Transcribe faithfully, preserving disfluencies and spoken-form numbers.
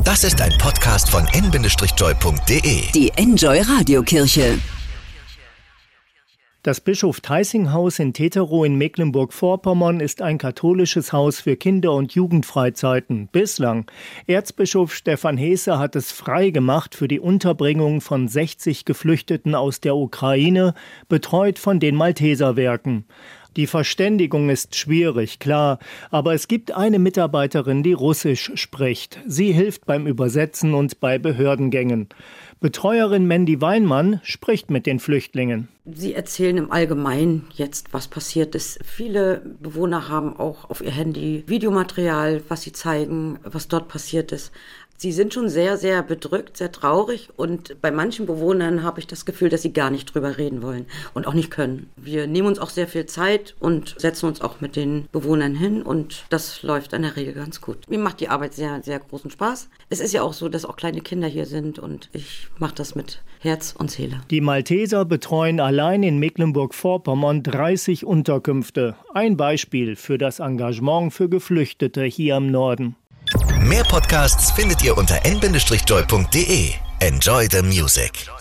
Das ist ein Podcast von n Bindestrich joy punkt de. Die Enjoy Radiokirche. Das Bischof Theissing-Haus in Teterow in Mecklenburg-Vorpommern ist ein katholisches Haus für Kinder- und Jugendfreizeiten. Bislang. Erzbischof Stefan Hesse hat es frei gemacht für die Unterbringung von sechzig Geflüchteten aus der Ukraine, betreut von den Malteserwerken. Die Verständigung ist schwierig, klar, aber es gibt eine Mitarbeiterin, die Russisch spricht. Sie hilft beim Übersetzen und bei Behördengängen. Betreuerin Mandy Weinmann spricht mit den Flüchtlingen. Sie erzählen im Allgemeinen jetzt, was passiert ist. Viele Bewohner haben auch auf ihr Handy Videomaterial, was sie zeigen, was dort passiert ist. Sie sind schon sehr, sehr bedrückt, sehr traurig und bei manchen Bewohnern habe ich das Gefühl, dass sie gar nicht drüber reden wollen und auch nicht können. Wir nehmen uns auch sehr viel Zeit und setzen uns auch mit den Bewohnern hin und das läuft in der Regel ganz gut. Mir macht die Arbeit sehr, sehr großen Spaß. Es ist ja auch so, dass auch kleine Kinder hier sind und ich mache das mit Herz und Seele. Die Malteser betreuen allein in Mecklenburg-Vorpommern dreißig Unterkünfte. Ein Beispiel für das Engagement für Geflüchtete hier im Norden. Mehr Podcasts findet ihr unter n Bindestrich joy punkt de. Enjoy the music.